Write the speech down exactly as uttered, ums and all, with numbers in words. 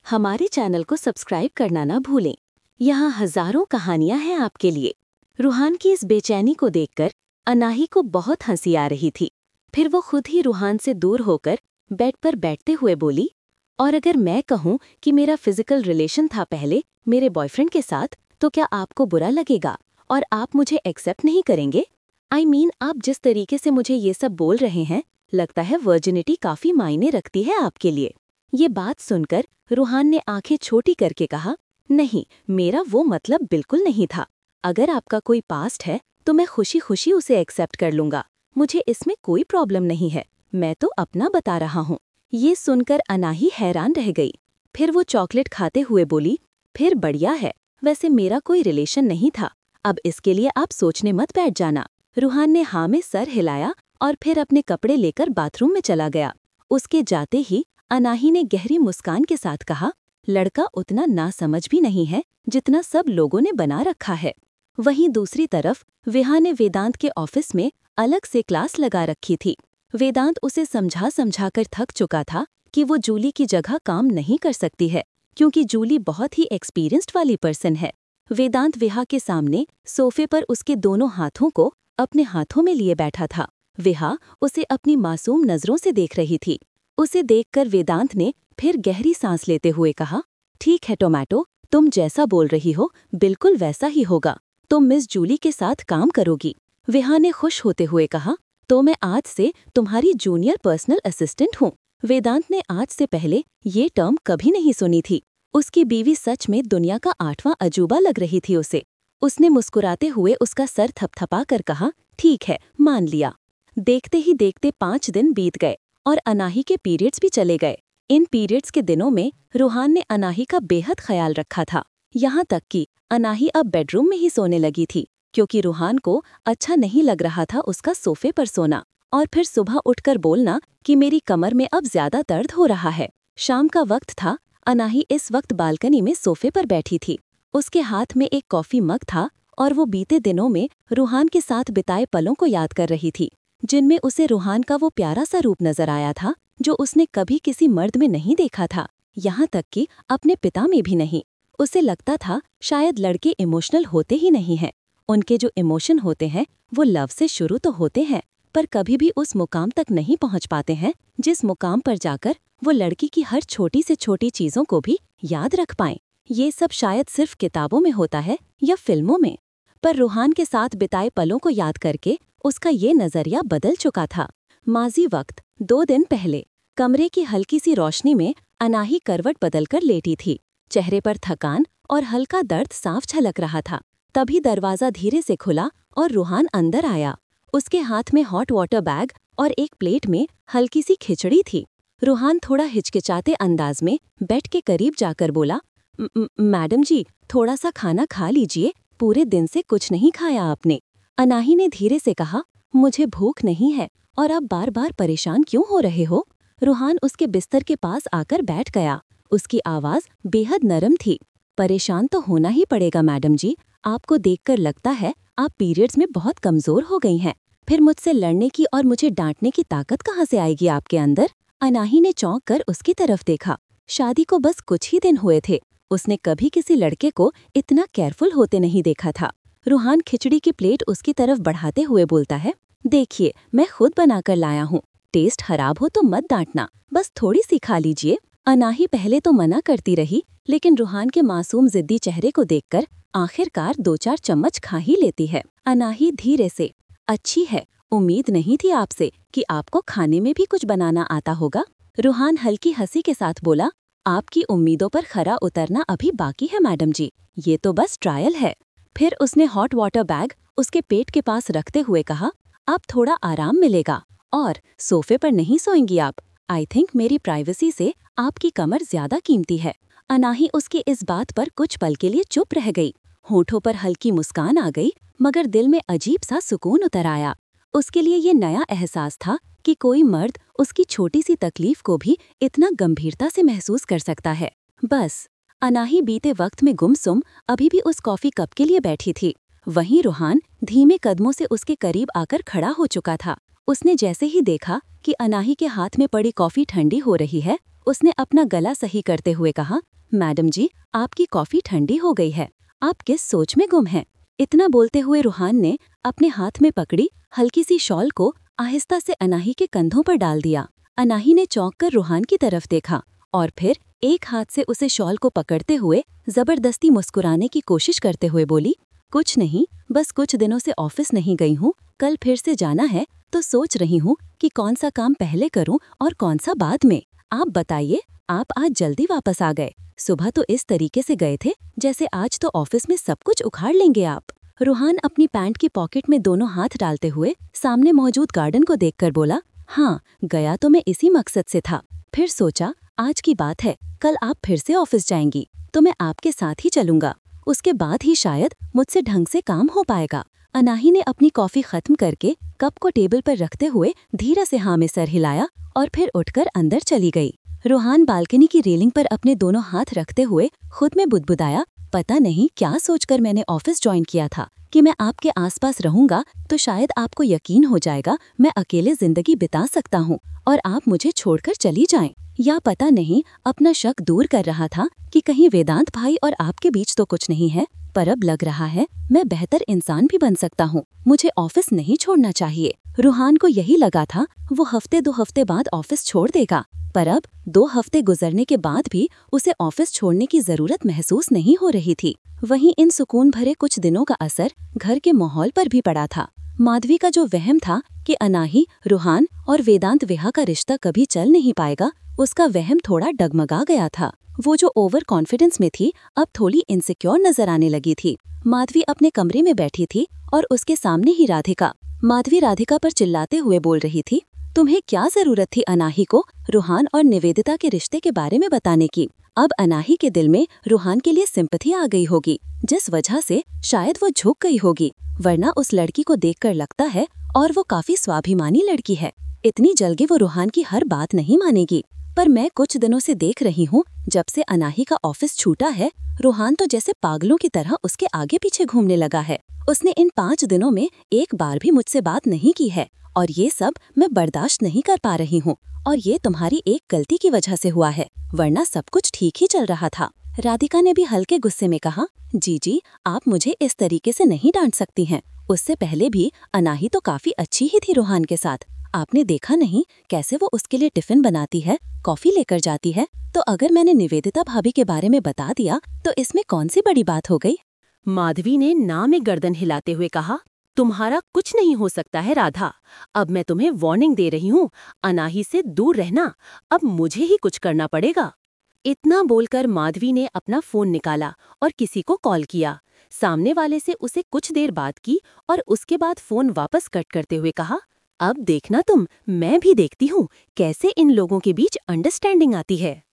हमारे चैनल को सब्सक्राइब करना ना भूलें। यहाँ हजारों कहानियां हैं आपके लिए। रूहान की इस बेचैनी को देखकर अनाही को बहुत हंसी आ रही थी। फिर वो खुद ही रूहान से दूर होकर बेड पर बैठते हुए बोली, और अगर मैं कहूँ कि मेरा फिजिकल रिलेशन था पहले मेरे बॉयफ्रेंड के साथ, तो क्या आपको बुरा लगेगा और आप मुझे एक्सेप्ट नहीं करेंगे? आई I मीन mean, आप जिस तरीके से मुझे ये सब बोल रहे हैं, लगता है वर्जिनिटी काफी मायने रखती है आपके लिए। ये बात सुनकर रूहान ने आंखें छोटी करके कहा, नहीं, मेरा वो मतलब बिल्कुल नहीं था। अगर आपका कोई पास्ट है तो मैं खुशी खुशी उसे एक्सेप्ट कर लूंगा। मुझे इसमें कोई प्रॉब्लम नहीं है। मैं तो अपना बता रहा हूँ। ये सुनकर अनाही हैरान रह गई। फिर वो चॉकलेट खाते हुए बोली, फिर बढ़िया है। वैसे मेरा कोई रिलेशन नहीं था। अब इसके लिए आप सोचने मत बैठ जाना। रूहान ने हाँ में सर हिलाया और फिर अपने कपड़े लेकर बाथरूम में चला गया। उसके जाते ही अनाही ने गहरी मुस्कान के साथ कहा, लड़का उतना नासमझ भी नहीं है जितना सब लोगों ने बना रखा है। वहीं दूसरी तरफ विहा ने वेदांत के ऑफिस में अलग से क्लास लगा रखी थी। वेदांत उसे समझा समझा कर थक चुका था कि वो जूली की जगह काम नहीं कर सकती है, क्योंकि जूली बहुत ही एक्सपीरियंस्ड वाली पर्सन है। वेदांत विहा के सामने सोफे पर उसके दोनों हाथों को अपने हाथों में लिए बैठा था। विहा उसे अपनी मासूम नजरों से देख रही थी। उसे देखकर वेदांत ने फिर गहरी सांस लेते हुए कहा, ठीक है टोमेटो, तुम जैसा बोल रही हो बिल्कुल वैसा ही होगा। तुम मिस जूली के साथ काम करोगी। विहा ने खुश होते हुए कहा, तो मैं आज से तुम्हारी जूनियर पर्सनल असिस्टेंट हूँ। वेदांत ने आज से पहले ये टर्म कभी नहीं सुनी थी। उसकी बीवी सच में दुनिया का आठवां अजूबा लग रही थी उसे। उसने मुस्कुराते हुए उसका सर थपथपा कर कहा, ठीक है, मान लिया। देखते ही देखते पाँच दिन बीत गए और अनाही के पीरियड्स भी चले गए। इन पीरियड्स के दिनों में रूहान ने अनाही का बेहद ख्याल रखा था। यहाँ तक कि अनाही अब बेडरूम में ही सोने लगी थी, क्योंकि रूहान को अच्छा नहीं लग रहा था उसका सोफे पर सोना और फिर सुबह उठकर बोलना कि मेरी कमर में अब ज्यादा दर्द हो रहा है। शाम का वक्त था। अनाही इस वक्त बालकनी में सोफे पर बैठी थी। उसके हाथ में एक कॉफी मग था और वो बीते दिनों में रूहान के साथ बिताए पलों को याद कर रही थी, जिनमें उसे रूहान का वो प्यारा सा रूप नजर आया था जो उसने कभी किसी मर्द में नहीं देखा था, यहाँ तक कि अपने पिता में भी नहीं। उसे लगता था शायद लड़के इमोशनल होते ही नहीं हैं। उनके जो इमोशन होते हैं वो लव से शुरू तो होते हैं, पर कभी भी उस मुकाम तक नहीं पहुंच पाते हैं जिस मुकाम पर जाकर वो लड़की की हर छोटी से छोटी चीजों को भी याद रख पाएं। ये सब शायद सिर्फ किताबों में होता है या फिल्मों में, पर रूहान के साथ बिताए पलों को याद करके उसका ये नजरिया बदल चुका था। माजी वक्त दो दिन पहले कमरे की हल्की सी रोशनी में अनाही करवट बदलकर लेटी थी। चेहरे पर थकान और हल्का दर्द साफ झलक रहा था। तभी दरवाजा धीरे से खुला और रूहान अंदर आया। उसके हाथ में हॉट वाटर बैग और एक प्लेट में हल्की सी खिचड़ी थी। रूहान थोड़ा हिचकिचाते अंदाज में बेड के करीब जाकर बोला, मैडम जी, थोड़ा सा खाना खा लीजिए, पूरे दिन से कुछ नहीं खाया आपने। अनाही ने धीरे से कहा, मुझे भूख नहीं है और आप बार बार परेशान क्यों हो रहे हो? रूहान उसके बिस्तर के पास आकर बैठ गया। उसकी आवाज बेहद नरम थी। परेशान तो होना ही पड़ेगा मैडम जी। आपको देखकर लगता है आप पीरियड्स में बहुत कमजोर हो गई हैं। फिर मुझसे लड़ने की और मुझे डांटने की ताकत कहाँ से आएगी आपके अंदर? अनाही ने चौंक कर उसकी तरफ देखा। शादी को बस कुछ ही दिन हुए थे। उसने कभी किसी लड़के को इतना केयरफुल होते नहीं देखा था। रूहान खिचड़ी की प्लेट उसकी तरफ बढ़ाते हुए बोलता है, देखिए, मैं खुद बनाकर लाया हूँ। टेस्ट खराब हो तो मत डांटना, बस थोड़ी सी खा लीजिए। अनाही पहले तो मना करती रही, लेकिन रूहान के मासूम जिद्दी चेहरे को देखकर आखिरकार दो चार चम्मच खा ही लेती है। अनाही धीरे से, अच्छी है, उम्मीद नहीं थी आपसे कि आपको खाने में भी कुछ बनाना आता होगा। रूहान हल्की हंसी के साथ बोला, आपकी उम्मीदों पर खरा उतरना अभी बाकी है मैडम जी, ये तो बस ट्रायल है। फिर उसने हॉट वाटर बैग उसके पेट के पास रखते हुए कहा, अब थोड़ा आराम मिलेगा और सोफे पर नहीं सोएंगी आप। आई थिंक मेरी प्राइवेसी से आपकी कमर ज्यादा कीमती है। अनाही उसकी इस बात पर कुछ पल के लिए चुप रह गई। होठों पर हल्की मुस्कान आ गई, मगर दिल में अजीब सा सुकून उतर आया। उसके लिए ये नया एहसास था कि कोई मर्द उसकी छोटी सी तकलीफ को भी इतना गंभीरता से महसूस कर सकता है। बस अनाही बीते वक्त में गुमसुम अभी भी उस कॉफी कप के लिए बैठी थी। वहीं रूहान धीमे कदमों से उसके करीब आकर खड़ा हो चुका था। उसने जैसे ही देखा कि अनाही के हाथ में पड़ी कॉफी ठंडी हो रही है, उसने अपना गला सही करते हुए कहा, मैडम जी, आपकी कॉफ़ी ठंडी हो गई है। आप किस सोच में गुम हैं? इतना बोलते हुए रूहान ने अपने हाथ में पकड़ी हल्की सी शॉल को आहिस्ता से अनाही के कंधों पर डाल दिया। अनाही ने चौंक कर रूहान की तरफ देखा और फिर एक हाथ से उसे शॉल को पकड़ते हुए जबरदस्ती मुस्कुराने की कोशिश करते हुए बोली, कुछ नहीं, बस कुछ दिनों से ऑफिस नहीं गई हूँ, कल फिर से जाना है तो सोच रही हूँ कि कौन सा काम पहले करूँ और कौन सा बाद में। आप बताइए, आप आज जल्दी वापस आ गए। सुबह तो इस तरीके से गए थे जैसे आज तो ऑफिस में सब कुछ उखाड़ लेंगे आप। रूहान अपनी पैंट की पॉकेट में दोनों हाथ डालते हुए सामने मौजूद गार्डन को देखकर बोला, हाँ, गया तो मैं इसी मकसद से था। फिर सोचा आज की बात है, कल आप फिर से ऑफिस जाएंगी तो मैं आपके साथ ही चलूंगा। उसके बाद ही शायद मुझसे ढंग से काम हो पाएगा। अनाही ने अपनी कॉफी खत्म करके कप को टेबल पर रखते हुए धीरे से हाँ में सर हिलाया और फिर उठकर अंदर चली गई। रूहान बालकनी की रेलिंग पर अपने दोनों हाथ रखते हुए खुद में बुदबुदाया, पता नहीं क्या सोचकर मैंने ऑफिस ज्वाइन किया था कि मैं आपके आसपास रहूंगा तो शायद आपको यकीन हो जाएगा मैं अकेले जिंदगी बिता सकता हूँ और आप मुझे छोड़कर चली जाएं। या पता नहीं अपना शक दूर कर रहा था कि कहीं वेदांत भाई और आपके बीच तो कुछ नहीं है, पर अब लग रहा है मैं बेहतर इंसान भी बन सकता हूँ। मुझे ऑफिस नहीं छोड़ना चाहिए। रूहान को यही लगा था वो हफ्ते दो हफ्ते बाद ऑफिस छोड़ देगा, पर अब दो हफ्ते गुजरने के बाद भी उसे ऑफिस छोड़ने की जरूरत महसूस नहीं हो रही थी। वहीं इन सुकून भरे कुछ दिनों का असर घर के माहौल पर भी पड़ा था। माधवी का जो वहम था कि अनाही, रूहान और वेदांत विहा का रिश्ता कभी चल नहीं पाएगा, उसका वहम थोड़ा डगमगा गया था। वो जो ओवर कॉन्फिडेंस में थी अब थोड़ी इनसिक्योर नजर आने लगी थी। माधवी अपने कमरे में बैठी थी और उसके सामने ही राधिका। माधवी राधिका पर चिल्लाते हुए बोल रही थी, तुम्हें क्या जरूरत थी अनाही को रूहान और निवेदिता के रिश्ते के बारे में बताने की? अब अनाही के दिल में रूहान के लिए सिंपैथी आ गई होगी, जिस वजह से शायद वो झुक गई होगी, वरना उस लड़की को देखकर लगता है और वो काफी स्वाभिमानी लड़की है, इतनी जल्दी वो रूहान की हर बात नहीं मानेगी। पर मैं कुछ दिनों से देख रही हूँ, जब से अनाही का ऑफिस छूटा है, रूहान तो जैसे पागलों की तरह उसके आगे पीछे घूमने लगा है। उसने इन पाँच दिनों में एक बार भी मुझसे बात नहीं की है और ये सब मैं बर्दाश्त नहीं कर पा रही हूँ। और ये तुम्हारी एक गलती की वजह से हुआ है, वरना सब कुछ ठीक ही चल रहा था। राधिका ने भी हल्के गुस्से में कहा, जी जी, आप मुझे इस तरीके से नहीं डांट सकती हैं। उससे पहले भी अनाही तो काफी अच्छी ही थी रूहान के साथ। आपने देखा नहीं कैसे वो उसके लिए टिफिन बनाती है, कॉफी लेकर जाती है। तो अगर मैंने निवेदिता भाभी के बारे में बता दिया तो इसमें कौन सी बड़ी बात हो गई? माधवी ने ना में गर्दन हिलाते हुए कहा, तुम्हारा कुछ नहीं हो सकता है राधा। अब मैं तुम्हें वार्निंग दे रही हूँ, अनाही से दूर रहना। अब मुझे ही कुछ करना पड़ेगा। इतना बोलकर माधवी ने अपना फोन निकाला और किसी को कॉल किया। सामने वाले से उसे कुछ देर बात की और उसके बाद फोन वापस कट करते हुए कहा, अब देखना तुम, मैं भी देखती हूँ कैसे इन लोगों के बीच अंडरस्टैंडिंग आती है।